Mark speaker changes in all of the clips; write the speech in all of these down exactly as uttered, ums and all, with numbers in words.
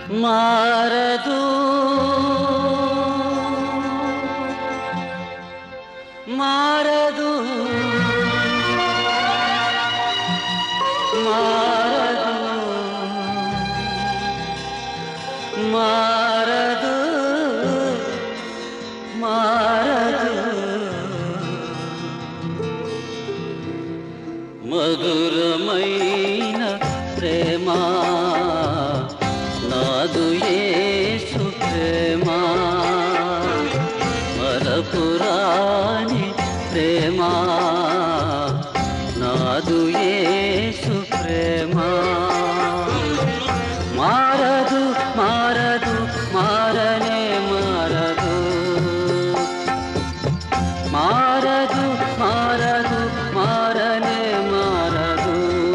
Speaker 1: మారదు మారదు మారదు మారదు మారదు మధురమైన ప్రేమ నాదు యేసు ప్రేమ మరపురాని ప్రేమ నాదు యేసు ప్రేమ మారదు మారదు మారనే మారదు మారదు మారదు మారనే మారదు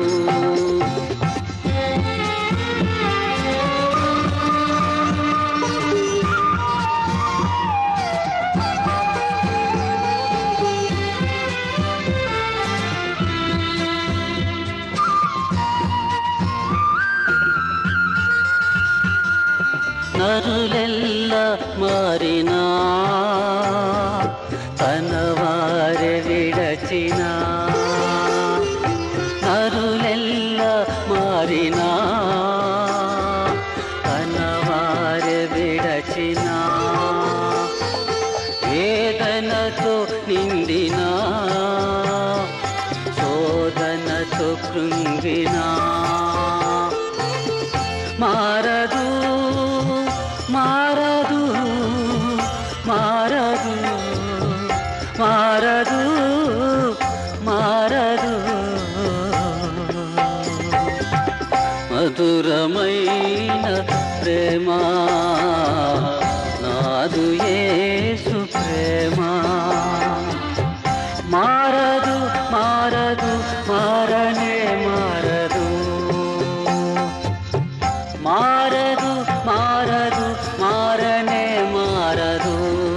Speaker 1: నరులెల్ల మారినా తన వారి విడచినా నరులెల్ల మారినా తన వారి విడచినా వేదనతో నిండినా శోధనతో కృంగినా మారదు మారదు మారదు మారదు మారదు మధురమైన ప్రేమ నాదు యేసు ప్రేమ మారదు మారదు మారనే మారదు మారదు మారదు మారనే మారదు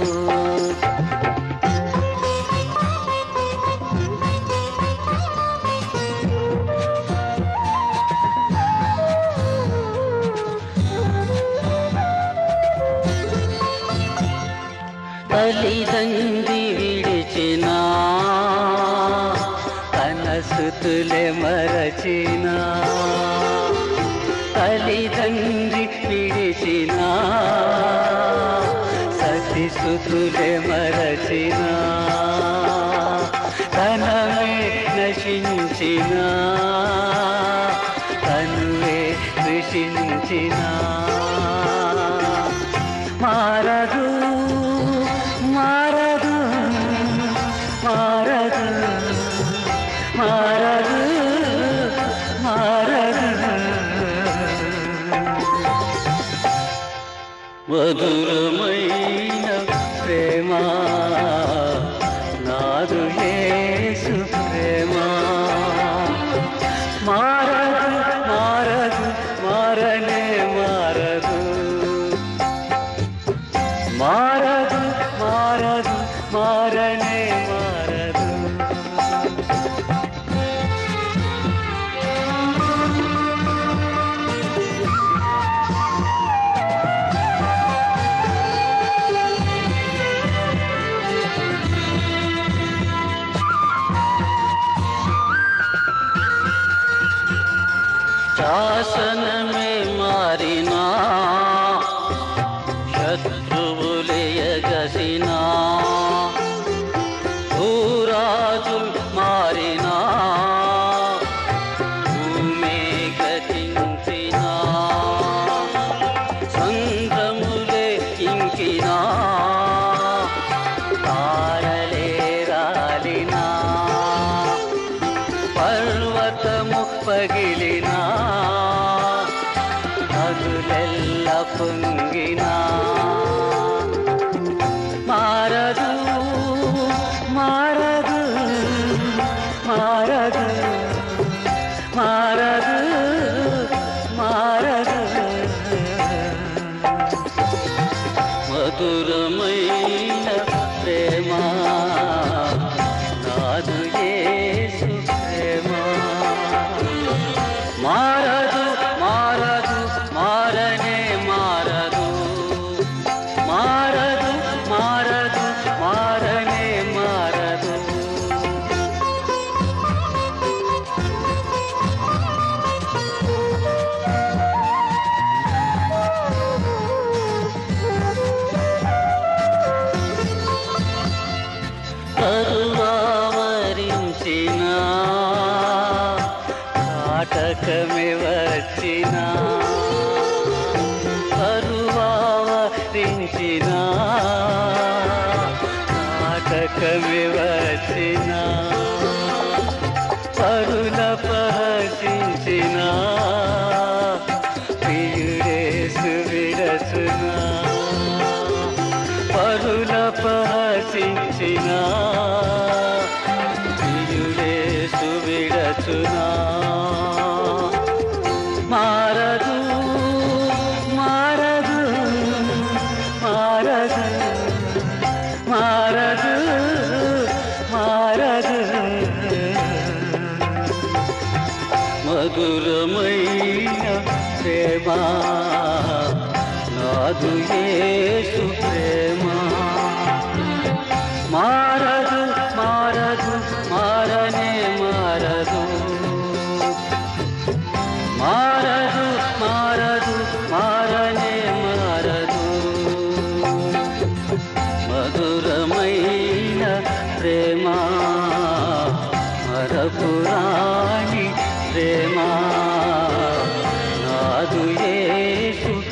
Speaker 1: తల్లిదండ్రి విడిచిన కనసుతులే మరచిన తల్లిదండ్రి విడిచిన సతిసుతులే మరచిన తనమే నశించిన తనువే కృషించిన మారదు మారదు మారదు మారదు మారదు మధురమైన ప్రేమ నాదు యేసు ప్రేమ మారదు మారదు మారనే మారదు మారదు మారదు మారనే మారదు శాసనమే మారినా శత్రువులే ఎగసినా భూరాజులు మారినా భూమే గతించినా సంద్రములే ఇంకినా తారలే రాలినా పర్వతము పగిలినా నదులెల్ల పొంగినా మారదు మారదు మారదు మారదు మారదు మధురమైన ప్రేమ నాదు యేసు ప్రేమ మారదు మారదు మారనే నాటకమే వచ్చినా కరువావరించిన నాటకమే వచ్చినా పరుల పహసించిన ప్రియుడేసు విడచునా పరుల పహసించిన ప్రియుడేసు విడచునా మారదు మారదు మారదు మారదు మారదు మధురమైన ప్రేమ నాదు యేసు ప్రేమ మారదు మారదు మారనే మారదు మారదు మారదు మారనే మారదు మధురమైన ప్రేమ మరపురాణి ప్రేమ నాదు యేసు